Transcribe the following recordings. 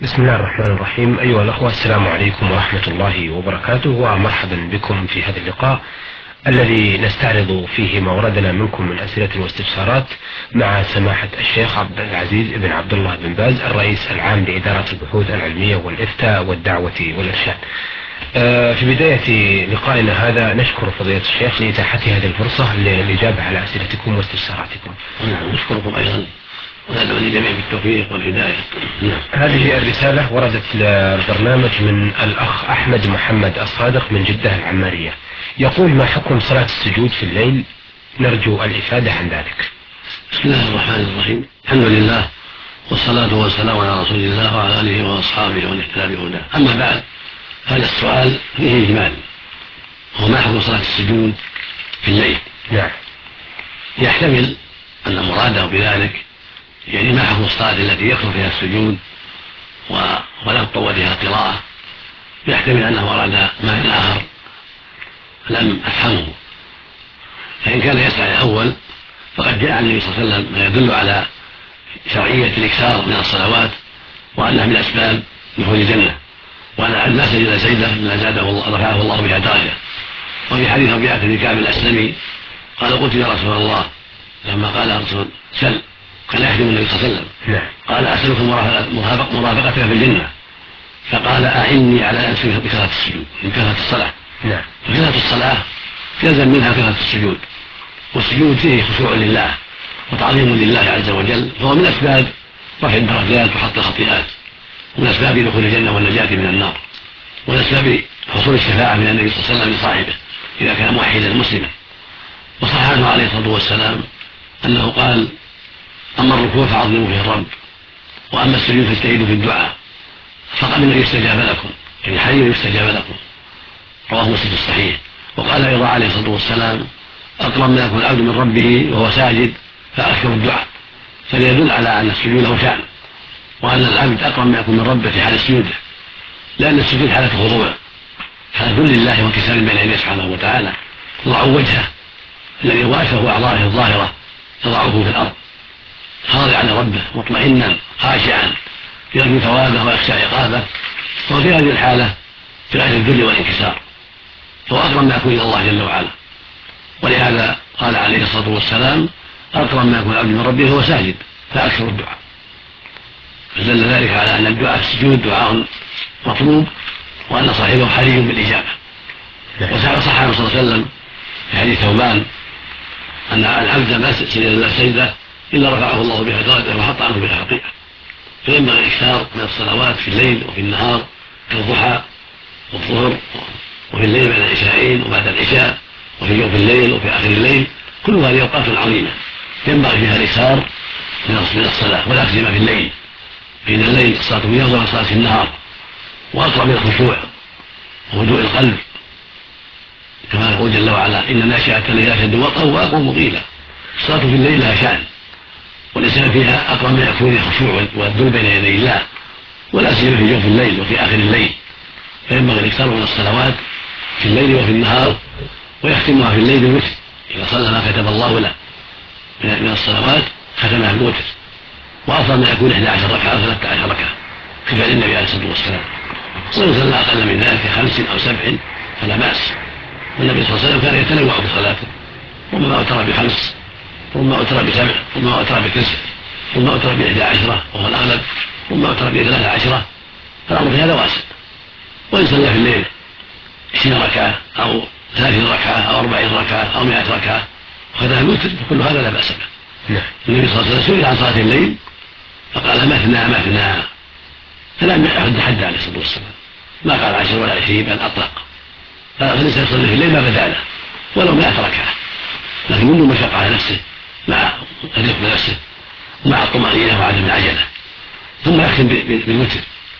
بسم الله الرحمن الرحيم. أيها الأخوة، السلام عليكم ورحمة الله وبركاته، ومرحبا بكم في هذا اللقاء الذي نستعرض فيه ما وردنا منكم من أسئلة واستفسارات مع سماحة الشيخ عبد العزيز بن عبد الله بن باز، الرئيس العام لإدارة البحوث العلمية والإفتاء والدعوة والإرشاد. في بداية لقائنا هذا نشكر فضيلة الشيخ لإتاحة هذه الفرصة للإجابة على أسئلتكم واستفساراتكم. نشكركم أيضا وندعو للجميع بالتوفيق والهداية. هذه الرسالة وردت للبرنامج من الأخ أحمد محمد الصادق من جدة العمارية، يقول: ما حكم صلاة السجود في الليل؟ نرجو الإفادة عن ذلك. بسم الله الرحمن الرحيم، الحمد لله والصلاة والسلام على رسول الله وعلى آله وأصحابه ومن اهتدى بهداه. أما بعد، هذا السؤال فيه إجمال، هو ما حكم صلاة السجود في الليل؟ نعم. يحتمل أن مراده بذلك يعني ما حكم الصلاة التي يكثر فيها السجود ولا تطول فيها القراءة، يحتمل أنه أراد معنى آخر لم أفهمه. فإن كان يسعى الأول فقد جاء عن النبي صلى الله عليه وسلم ما يدل على شرعية الإكثار من الصلوات وأنها من أسباب دخول الجنة، وأن ما سجد سجدة إلا زاده الله رفعه الله بها درجة. وفي حديث ربيعة بن كعب الأسلمي قال: قلت يا رسول الله، لما قال الرسول سل، كان يخدم النبي صلى الله عليه وسلم، قال: أسألك مرافقتك في الجنة، فقال: أعني على أن بكثرة السجود، من كثرة الصلاة. فكثرة الصلاة يلزم منها كثرة السجود، والسجود فيه خشوع لله وتعظيم لله عز وجل، فهو من أسباب رفع الدرجات وحط الخطيئات، ومن أسباب دخول الجنة والنجاة من النار، ومن أسباب حصول الشفاعة من النبي صلى الله عليه وسلم لصاحبه إذا كان موحدا مسلما. وصح عنه عليه الصلاة والسلام أنه قال: أما الركوع فعظموا فيه الرب، وأما السجود فاجتهدوا في الدعاء، فقبل أن يستجاب لكم، يعني حي يستجاب لكم. رواه مسلم الصحيح. وقال أيضا عليه الصلاة والسلام: أقرب ما يكون العبد من ربه وهو ساجد فأكثر الدعاء. فليدل على أن السجود له شأن، وأن العبد أقرب ما يكون من ربه في حال سجوده، لأن السجود حالة خضوع، حالة ذل لله وانكسار بين يديه سبحانه وتعالى، يضع وجهه الذي هو أشرف أعضائه الظاهرة يضعه في الأرض خاضعا لربه مطمئنا خاشعا يرجو ثوابه ويخشى عقابه، وفي هذه الحالة في غاية الذل والانكسار، فهو أقرب ما يكون إلى الله جل وعلا. ولهذا قال عليه الصلاة والسلام: أقرب ما يكون العبد من ربه هو ساجد فأكثر الدعاء. فدل ذلك على أن الدعاء في السجود دعاء مطلوب، وأن صاحبه حري بالإجابة. وصح عنه صلى الله عليه وسلم في حديث ثوبان أن العبد ما سجد إلا سجدة إلا رفعه الله بها درجة وحط عنه بها خطيئة. فينبغي الإكثار من الصلوات في الليل وفي النهار، كالضحى والظهر، وفي الليل بعد العشاءين وبعد العشاء، وفي جوف الليل وفي آخر الليل، كل هذه أوقات عظيمة ينبغي فيها الإكثار من الصلاة، ولا سيما في الليل، فإن الليل الصلاة فيه أفضل من صلاة في النهار، وأقرب من الخشوع وهدوء القلب، كما يقول جل وعلا: إن ناشئة الليل أشد وطئا وأقوم قيلا. الصلاة في الليل لها شأن، والإنسان فيها أقرب من يكون الخشوع والذل بين يدي الله، ولا سيما في جوف الليل وفي آخر الليل. فينبغي الإكثار من الصلوات في الليل وفي النهار، ويختمها في الليل بالوتر، إذا صلى ما كتب الله له من الصلوات ختمها بالوتر، وأفضل ما يكون 11 ركعة أو 13 ركعة كفعل النبي عليه الصلاة والسلام. وإن صلى أقل من ذلك 5 أو 7 فلا بأس. والنبي صلى الله عليه وسلم كان يتنوع بصلاته، ربما أوتر ب5، ربما أوتر ب7، ربما أوتر ب9، ربما أوتر ب11 وهو الأغلب، ربما أوتر ب13. فالأمر في هذا واسع. وإن صلى في الليل 20 ركعة أو 30 ركعة أو 40 ركعة أو 100 ركعة وختم الوتر، فكل هذا لا بأس به. النبي صلى الله عليه وسلم سئل عن صلاة الليل فقال: مثنى مثنى، فلم يحد حد عليه الصلاة والسلام، ما قال 10 ولا 20، بل أطلق. فالإنسان يصلي في الليل ما بدا له ولو 100 ركعة، لكن منه مشقة على نفسه مع الرفق بنفسه ومع الطمأنينة وعدم العجلة، ثم يختم بالوتر.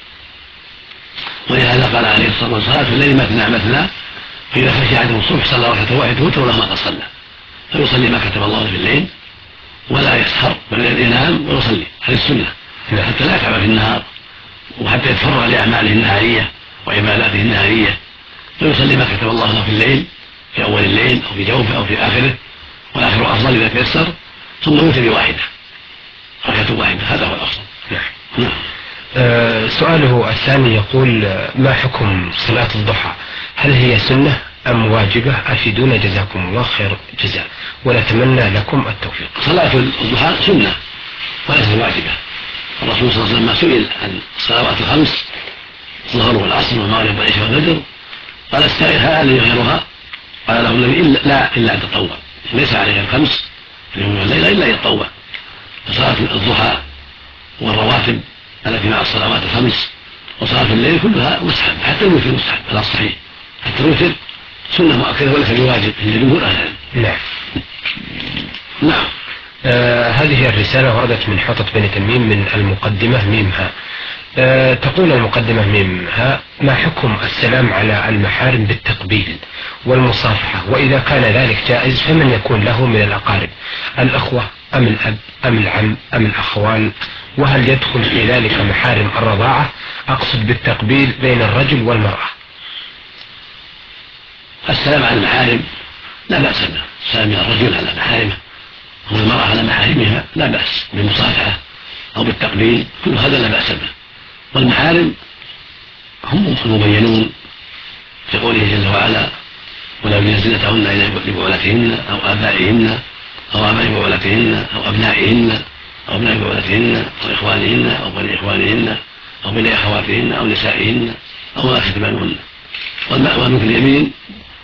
ولهذا قال عليه الصلاة والسلام: صلاة الليل مثنى مثنى، فإذا خشي أحدهم الصبح صلى ركعة واحدة وتر له ما قد صلى. فيصلي ما كتب الله في الليل ولا يسهر، بل ينام ويصلي، هذه السنة، حتى لا يتعب في النهار وحتى يتفرغ لأعماله النهارية وعباداته النهارية. فيصلي ما كتب الله له في الليل، في أول الليل أو في جوفه أو في آخره، والآخر أفضل إذا تيسر، ثم يوتر بواحدة، ركعة واحدة، هذا هو الأفضل. سؤاله الثاني يقول ما حكم صلاة الضحى؟ هل هي سنة أم واجبة؟ أفيدونا جزاكم الله خير جزاء ونتمنى لكم التوفيق. صلاة الضحى سنة وليست واجبة. الرسول صلى الله عليه وسلم سئل عن الصلوات الخمس الظهر والعصر والمغرب والعشاء والفجر قال السائل هل لي غيرها؟ قال له النبي لا إلا أن تطوع، ليس عليه الخمس في اليوم والليلة إلا أن يتطوع. فصلاة الضحى والرواتب التي مع الصلوات الخمس وصلاة الليل كلها مستحب، حتى الوتر مستحب على الصحيح، حتى الوتر سنة مؤكدة وليس بواجب عند جمهور أهل العلم. نعم. هذه الرسالة وردت من حوطة بني تميم من المقدمة ميمها. تقول المقدمة ميمها: ما حكم السلام على المحارم بالتقبيل والمصافحة؟ وإذا كان ذلك جائز فمن يكون له من الأقارب؟ الأخوة أم الأب أم العم أم الأخوال؟ وهل يدخل في ذلك محارم الرضاعة؟ أقصد بالتقبيل بين الرجل والمرأة. السلام على المحارم لا بأس به، السلام من الرجل على محارمه والمرأة على محارمها لا بأس بالمصافحة أو بالتقبيل، كل هذا لا بأس به. والمحارم هم المبينون في قوله جل وعلا: ولا يبدين زينتهن إلا لبعولتهن أو آبائهن أو آباء بعولتهن أو أبنائهن أو أبناء بعولتهن أو إخوانهن أو بني إخوانهن أو بني أخواتهن أو نسائهن أو ما تتبعهن. والمثل اليمين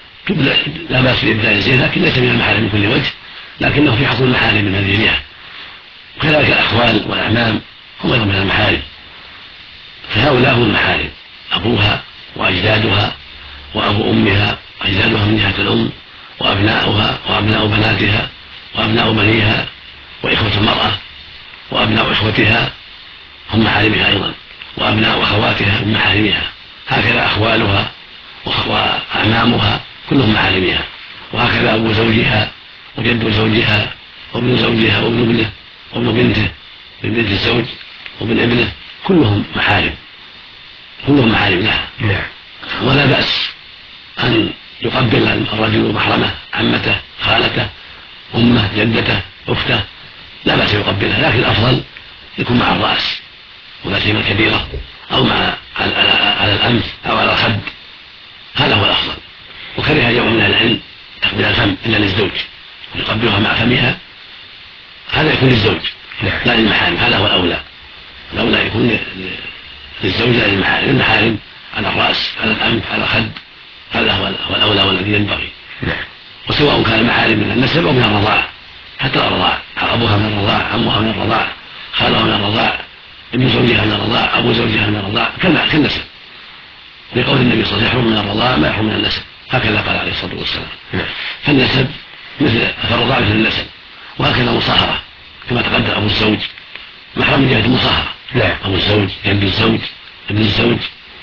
لا بأس بإبداء الزينة، لكن ليس من المحارم من كل وجه، لكنه في حكم المحارم من هذه الجهة. وكذلك الأخوال والأعمام هم أيضا من المحارم، فهؤلاء هم المحارم: أبوها وأجدادها وأبو أمها وأجدادها من جهة الأم وأبناؤها وأبناء بناتها وأبناء بنيها وإخوة المرأة وأبناء إخوتها هم محارمها أيضا، وأبناء أخواتها من محارمها، هكذا أخوالها وأعمامها كلهم محارمها، وهكذا أبو زوجها وجد زوجها وابن زوجها وابن ابنه وابن بنته من بنت الزوج وابن ابنه كلهم محارم، كلهم محارم لها. ولا بأس أن يقبل الرجل محرمه، عمته، خالته، أمه، جدته، أخته، لا بأس يقبلها، لكن الأفضل يكون مع الرأس ولا سيما الكبيرة أو على الأنف أو على الخد، هذا هو الأفضل. وكره جمع من العلم تقبيل الفم إلا للزوج ويقبلها مع فمها، هذا يكون للزوج لا للمحارم، هذا هو الأولى. الأولى يكون للزوج لا للمحارم، المحارم على الرأس على الأنف على الخد، هذا هو الأولى والذي ينبغي. وسواء كان المحارم من النسب أو من الرضاعة، حتى الرضاعة أبوها من الرضاعة، عمها من الرضاعة، خالها من الرضاعة، ابن زوجها من الرضاعة، أبو زوجها من الرضاعة، كالنسب، لقول النبي صلى الله عليه وسلم: يحرم من الرضاعة ما يحرم من النسب، هكذا قال عليه الصلاة والسلام. فالنسب فالرضاعة مثل النسب، وهكذا المصاهرة كما تقدم أبو الزوج محرم من جهة المصاهرة، أبو الزوج ابن الزوج ابن الزوج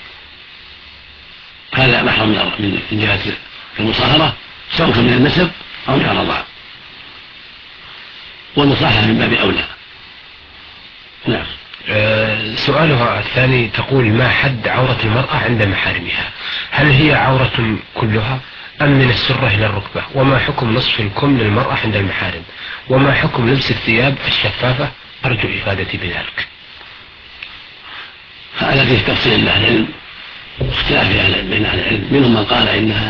هذا محرم من جهة المصاهرة، سواء كان من النسب أو من الرضاعة، والمصاهرة من باب أولى. نعم. سؤالها الثاني تقول: ما حد عورة المرأة عند محارمها؟ هل هي عورة كلها أم من السرة إلى الركبة؟ وما حكم نصف الكم للمرأة عند المحارم؟ وما حكم لبس الثياب الشفافة؟ أرجو إفادتي بذلك. هذا فيه تفصيل أهل العلم واختلاف بين أهل العلم، منهم من قال إن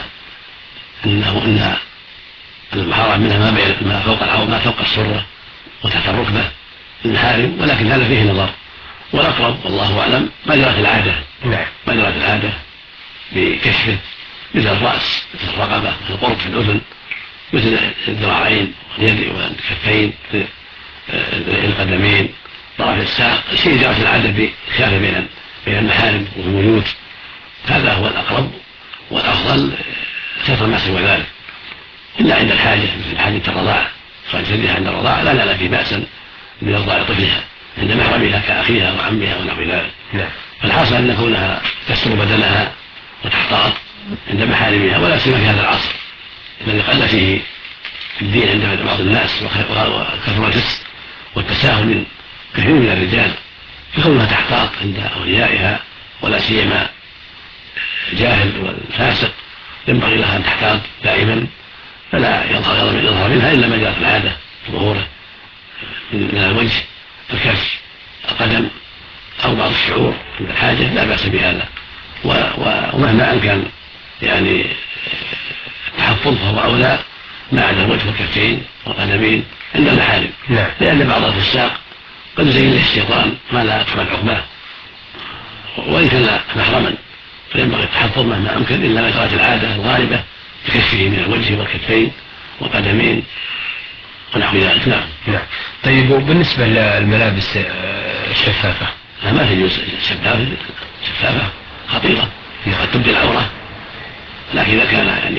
المحرم منها ما فوق العورة ما فوق السرة وتحت الركبة المحارم، ولكن هذا فيه نظر، والأقرب والله أعلم ما جرت العادة. ما جرت العادة بكشفه، مثل الرأس، مثل الرقبة، مثل القرب في الأذن، مثل الذراعين واليد والكفين، القدمين، طرف الساق، شيء جرت العادة بخلاف بين المحارم والبيوت، هذا هو الأقرب والأفضل ستر ما سوى ذلك، إلا عند الحاجة مثل حاجة الرضاعة، فأجلها عند الرضاعة لا في بأسا من إرضاع طفلها عند محرمها كأخيها وعمها ونحو ذلك. فالحاصل أن كونها تستر بدنها وتحتاط عند محارمها، ولا سيما في هذا العصر الذي قل فيه الدين عند بعض الناس وكثرة الفسق والتساهل من كثير من الرجال، فكونها تحتاط عند أوليائها، ولا سيما الجاهل والفاسق ينبغي لها أن تحتاط دائما، فلا يظهر منها إلا ما جاءت العادة ظهوره من الوجه، الكف، القدم، أو بعض الشعور عند الحاجة لا بأس بهذا، ومهما أمكن يعني التحفظ فهو أولى ما عدا الوجه والكفين والقدمين عند المحارم، لأن بعض الفساق قد يزين له الشيطان ما لا تحمل عقباه، وإن كان محرما فينبغي التحفظ مهما أمكن إلا ما جرت العادة الغالبة بكشفه من الوجه والكفين والقدمين ونحو ذلك. نعم. طيب وبالنسبة للملابس الشفافة؟ ما تجوز شفافة خطيرة قد تبدي العورة، لكن إذا كان يعني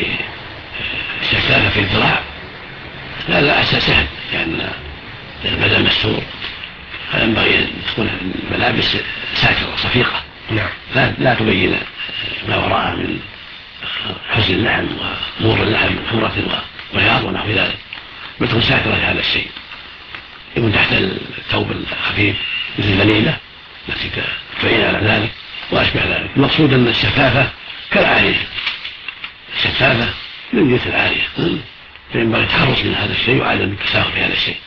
شفافة في الذراع لا سهل، لأن البدن مستور، فينبغي أن تكون الملابس ساترة صفيقة لا تبين ما وراءها من حزن اللحم ومور اللحم من حمرة وبياض ونحو ذلك، بتكون ساترة لهذا الشيء، يكون تحت الثوب الخفيف مثل البنيلة التي تعين على ذلك وأشبه ذلك. المقصود أن الشفافة كالعارية، الشفافة من جنس العارية، فينبغي التحرص من هذا الشيء وعدم التساهل في هذا الشيء.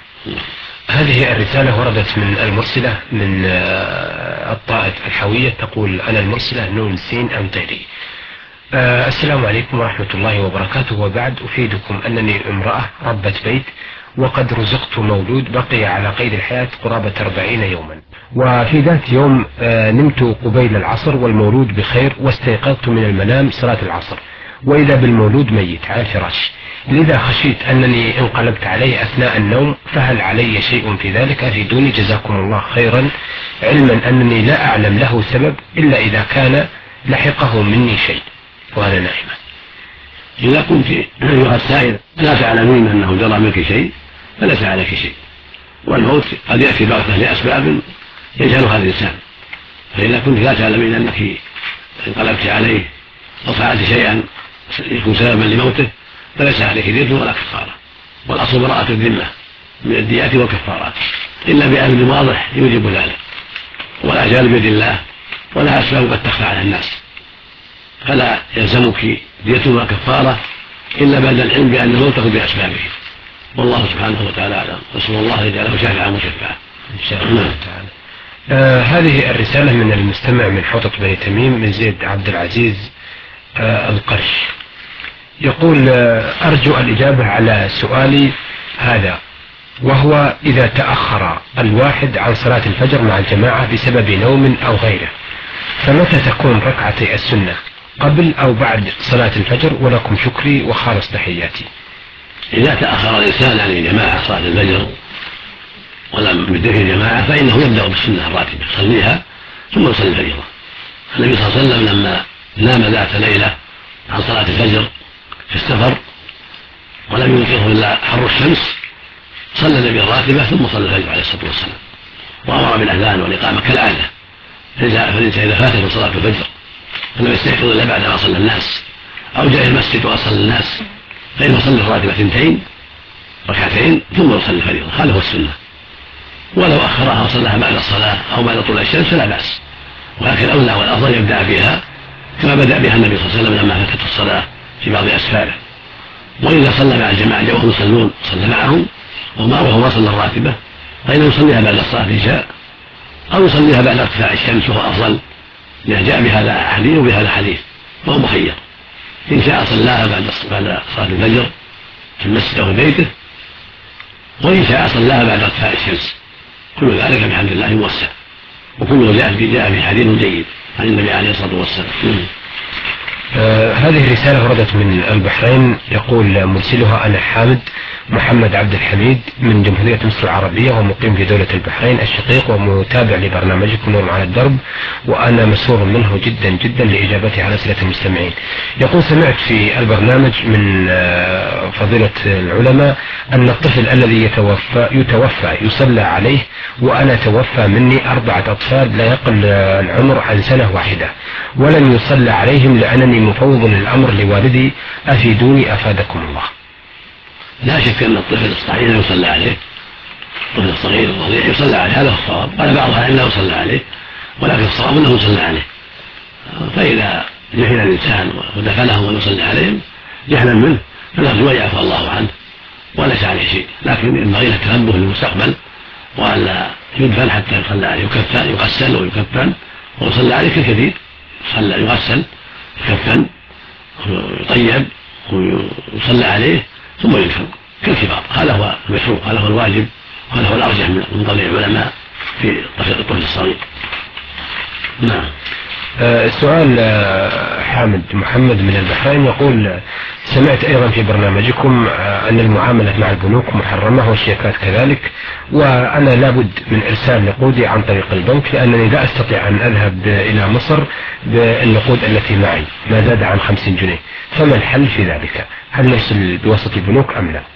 هذه الرسالة وردت من المرسلة من الطائف الحوية، تقول: أنا المرسلة نون سين أمطيري. السلام عليكم ورحمة الله وبركاته، وبعد أفيدكم أنني امرأة ربة بيت، وقد رزقت مولود بقي على قيد الحياة قرابة 40 يوما، وفي ذات يوم نمت قبيل العصر والمولود بخير، واستيقظت من المنام صلاة العصر وإذا بالمولود ميت على الفراش، لذا خشيت أنني انقلبت عليه أثناء النوم، فهل علي شيء في ذلك؟ أفيدوني جزاكم الله خيرا، علما أنني لا أعلم له سبب إلا إذا كان لحقه مني شيء وأنا نائمة. إذا كنت أيها السائل لا تعلمين أنه جرى منك شيء فليس عليك شيء، والموت قد يأتي بغتة لأسباب يجهلها الإنسان، فإذا كنت لا تعلمين أنك انقلبت عليه أو فعلت شيئا يكون سببا لموته فليس عليك دية ولا كفارة، والأصل براءة الذمة من الديات والكفارات إلا بأمر واضح يوجب ذلك، والأجال بيد الله ولا أسباب قد تخفى على الناس، فلا يلزمك دية ولا كفارة إلا بعد العلم بأن موته بأسبابه، والله سبحانه وتعالى أعلم، نسأل الله يجعله شافعا مشفعا إن شاء الله تعالى. هذه الرسالة من المستمع من حوطة بني تميم من زيد عبد العزيز القرش، يقول: أرجو الإجابة على سؤالي هذا، وهو: إذا تأخر الواحد عن صلاة الفجر مع الجماعة بسبب نوم أو غيره، فمتى تكون ركعتي السنة، قبل أو بعد صلاة الفجر؟ ولكم شكري وخالص تحياتي. إذا تأخر الإنسان عن الجماعة صلاة الفجر ولم يدرك الجماعة فإنه يبدأ بالسنة الراتبة يصليها ثم يصلي الفجر. النبي صلى الله عليه وسلم لما نام ذات ليلة عن صلاة الفجر في السفر ولم يوقظه إلا حر الشمس صلى النبي الراتبة ثم صلى الفجر عليه الصلاة والسلام، وأمر بالأذان والإقامة كالعادة، فالإنسان إذا فاته صلاة الفجر فلم يستيقظ إلا بعد ما صلى الناس أو جاء المسجد وصلى الناس فإنه يصلي الراتبة 2 ركعتين ثم يصلي الفجر، هذا هو السنة، ولو أخرها وصلىها بعد الصلاة أو بعد طلوع الشمس فلا بأس، ولكن الأولى والأفضل يبدأ بها كما بدأ بها النبي صلى الله عليه وسلم لما فاتته الصلاة في بعض أسفاره، وإذا صلى مع الجماعة وهم يصلون صلى معهم وهو ما صلى الراتبة فإنه يصليها بعد الصلاة إن شاء، أو يصليها بعد ارتفاع الشمس وهو أفضل، لأن جاء بهذا حديث وبهذا حديث فهو مخير، إن شاء صلاها بعد صلاة الفجر في المسجد أو في بيته، وإن شاء صلاها بعد ارتفاع الشمس، كل ذلك بحمد الله موسع، وكله جاء في حديث جيد عن النبي عليه الصلاة والسلام. هذه رسالة وردت من البحرين، يقول مرسلها: أنا حامد محمد عبد الحميد من جمهورية مصر العربية ومقيم في دولة البحرين الشقيق ومتابع لبرنامجكم نور على الدرب، وأنا مسرور منه جدا جدا لإجابتي على أسئلة المستمعين. يقول: سمعت في البرنامج من فضيلة العلماء أن الطفل الذي يتوفى يصلى عليه، وأنا توفى مني 4 أطفال لا يقل العمر عن 1 واحدة ولن يصلى عليهم لأنني مفوض الأمر لوالدي، أفيدوني أفادكم الله. لا شك أن الطفل الصغير يصلى عليه، الطفل الصغير الرضيع يصلى عليه، هذا الصواب، قال بعض أهل لا يصلى عليه، ولكن الصواب أنه يصلى عليه، فإذا جهل الإنسان ودفنهم ويصلي عليهم جهلا منه فنرجو أن يعفو الله عنه وليس عليه شيء، لكن ينبغي له التنبه للمستقبل وألا يدفن حتى يصلى عليه، يغسل ويكفن ويصلى عليه كالكثير، يغسل يكفن ويطيب ويصلى عليه ثم يدفن كالكبار. هذا هو المشروع، هذا هو الواجب، وهذا هو الأرجح من قول العلماء في الطفل الصغير. نعم. سؤال حامد محمد من البحرين يقول: سمعت أيضا في برنامجكم أن المعاملة مع البنوك محرمة والشيكات كذلك، وأنا لابد من إرسال نقودي عن طريق البنك لأنني لا أستطيع أن أذهب إلى مصر بالنقود التي معي ما زاد عن 50 جنيه، فما الحل في ذلك؟ هل نرسل بواسطة البنوك أم لا؟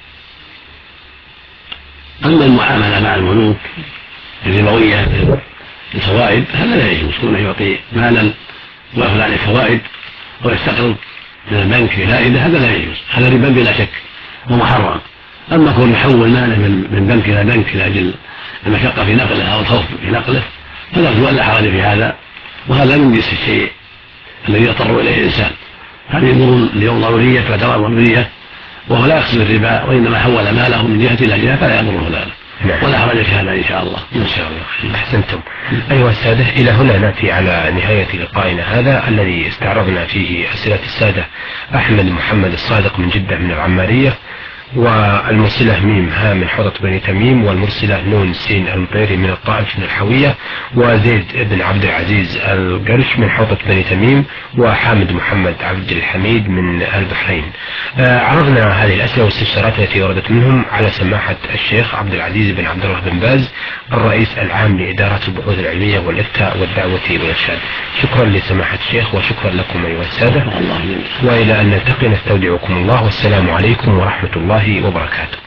أما المعاملة مع البنوك الربوية الفوائد هذا لا يجوز، كونه يعطي مالا ويأخذ عليه فوائد ويستقرض من البنك فائدة، هذا لا يجوز، هذا ربا بلا شك ومحرم. أما كون يحول ماله من بنك إلى بنك لأجل المشقة في نقله أو الخوف في نقله فلا لا حرج في هذا، وهذا من جنس الشيء الذي يضطر إليه الإنسان. هذه أمور اليوم ضرورية تعتبر ضرورية، وهو لا يقصد الربا وإنما حول ماله من جهة إلى جهة فلا يضره ذلك. نعم. ولا حرج في هذا إن شاء الله. إن شاء الله. أحسنتم. أيها السادة، إلى هنا نأتي على نهاية لقائنا هذا الذي استعرضنا فيه أسئلة السادة أحمد محمد الصادق من جدة من العمارية، والمرسلة ميم ها من حوضة بني تميم، والمرسلة نون سين المطيري من الطائف من الحوية، وزيد بن عبد العزيز القرش من حوضة بني تميم، وحامد محمد عبد الحميد من البحرين. عرضنا هذه الأسئلة والاستفسارات التي وردت منهم على سماحة الشيخ عبد العزيز بن عبد الله بن باز الرئيس العام لإدارة البحوث العلمية والإفتاء والدعوة والإرشاد. شكرا لسماحة الشيخ وشكرا لكم أيها السادة، وإلى أن نلتقي نستودعكم الله، والسلام عليكم ورحمة الله وبركاته.